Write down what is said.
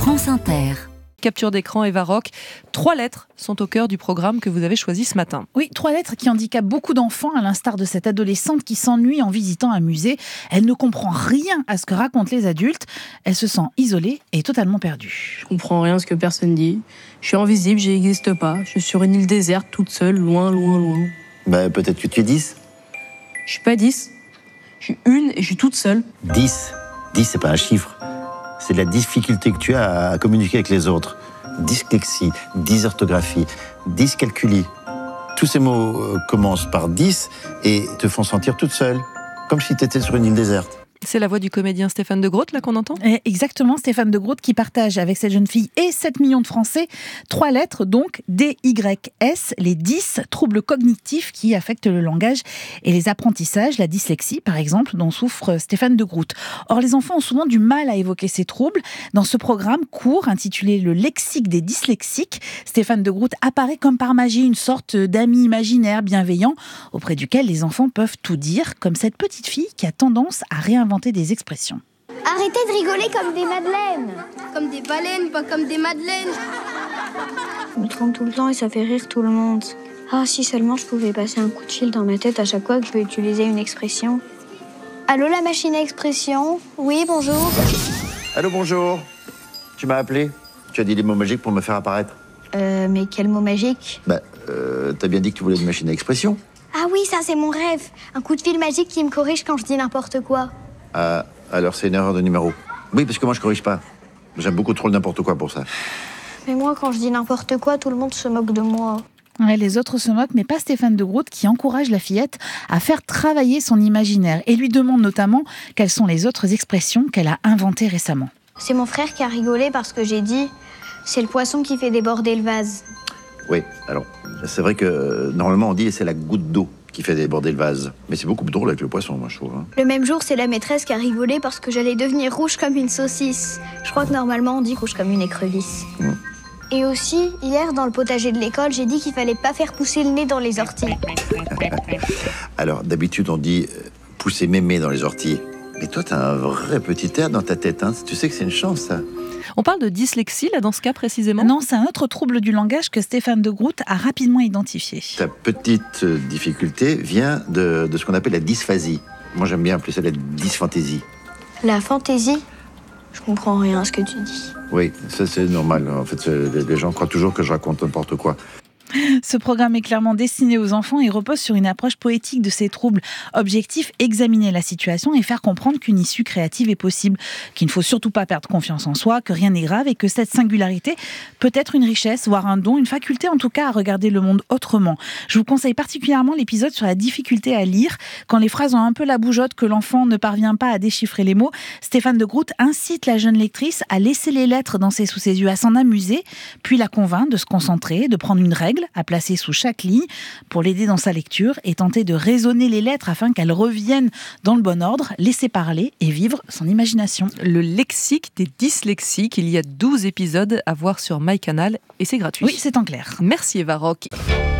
France Inter. Capture d'écran Eva Rock. 3 lettres sont au cœur du programme que vous avez choisi ce matin. Oui, 3 lettres qui handicapent beaucoup d'enfants, à l'instar de cette adolescente qui s'ennuie en visitant un musée. Elle ne comprend rien à ce que racontent les adultes. Elle se sent isolée et totalement perdue. Je comprends rien à ce que personne dit. Je suis invisible, je n'existe pas. Je suis sur une île déserte, toute seule, loin, loin, loin. Peut-être que tu es 10. Je suis pas 10. Je suis une et je suis toute seule. 10, c'est pas un chiffre. C'est la difficulté que tu as à communiquer avec les autres. Dyslexie, dysorthographie, dyscalculie. Tous ces mots commencent par 10 et te font sentir toute seule, comme si tu étais sur une île déserte. C'est la voix du comédien Stéphane de Groot, là, qu'on entend ? Exactement, Stéphane de Groot qui partage avec cette jeune fille et 7 millions de Français 3 lettres, donc D-Y-S, les 10 troubles cognitifs qui affectent le langage et les apprentissages, la dyslexie par exemple, dont souffre Stéphane de Groot. Or, les enfants ont souvent du mal à évoquer ces troubles. Dans ce programme court intitulé Le lexique des dyslexiques, Stéphane de Groot apparaît comme par magie une sorte d'ami imaginaire bienveillant auprès duquel les enfants peuvent tout dire, comme cette petite fille qui a tendance à réinventer des expressions. Arrêtez de rigoler comme des madeleines. Comme des baleines, pas comme des madeleines. Je me trompe tout le temps et ça fait rire tout le monde. Ah, si seulement je pouvais passer un coup de fil dans ma tête à chaque fois que je vais utiliser une expression. Allô, la machine à expression ? Oui, bonjour. Allô, bonjour. Tu m'as appelé ? Tu as dit des mots magiques pour me faire apparaître. Mais quel mot magique ? T'as bien dit que tu voulais une machine à expression. Ah oui, ça c'est mon rêve. Un coup de fil magique qui me corrige quand je dis n'importe quoi. Ah, alors c'est une erreur de numéro. Oui, parce que moi je corrige pas. J'aime beaucoup trop le n'importe quoi pour ça. Mais moi, quand je dis n'importe quoi, tout le monde se moque de moi. Ouais, les autres se moquent, mais pas Stéphane de Groot qui encourage la fillette à faire travailler son imaginaire et lui demande notamment quelles sont les autres expressions qu'elle a inventées récemment. C'est mon frère qui a rigolé parce que j'ai dit « c'est le poisson qui fait déborder le vase ». Oui, alors c'est vrai que normalement on dit c'est la goutte d'eau qui fait déborder le vase. Mais c'est beaucoup plus drôle avec le poisson, moi je trouve. Le même jour, c'est la maîtresse qui a rigolé parce que j'allais devenir rouge comme une saucisse. Je crois que normalement on dit rouge comme une écrevisse. Et aussi, hier, dans le potager de l'école, j'ai dit qu'il fallait pas faire pousser le nez dans les orties. Alors, d'habitude, on dit pousser mémé dans les orties. Mais toi, t'as un vrai petit air dans ta tête, hein. Tu sais que c'est une chance, ça. On parle de dyslexie, là, dans ce cas précisément ? Non, c'est un autre trouble du langage que Stéphane de Groot a rapidement identifié. Ta petite difficulté vient de ce qu'on appelle la dysphasie. Moi, j'aime bien appeler ça la dysfantaisie. La fantaisie ? Je comprends rien à ce que tu dis. Oui, ça c'est normal. En fait, les gens croient toujours que je raconte n'importe quoi. Ce programme est clairement destiné aux enfants et repose sur une approche poétique de ces troubles. Objectif, examiner la situation et faire comprendre qu'une issue créative est possible, qu'il ne faut surtout pas perdre confiance en soi, que rien n'est grave et que cette singularité peut être une richesse, voire un don, une faculté en tout cas à regarder le monde autrement. Je vous conseille particulièrement l'épisode sur la difficulté à lire. Quand les phrases ont un peu la bougeotte, que l'enfant ne parvient pas à déchiffrer les mots, Stéphane de Groot incite la jeune lectrice à laisser les lettres danser sous ses yeux, à s'en amuser, puis la convainc de se concentrer, de prendre une règle à placer sous chaque ligne pour l'aider dans sa lecture et tenter de raisonner les lettres afin qu'elles reviennent dans le bon ordre, laisser parler et vivre son imagination. Le lexique des dyslexiques, il y a 12 épisodes à voir sur MyCanal et c'est gratuit. Oui, c'est en clair. Merci Eva Rock.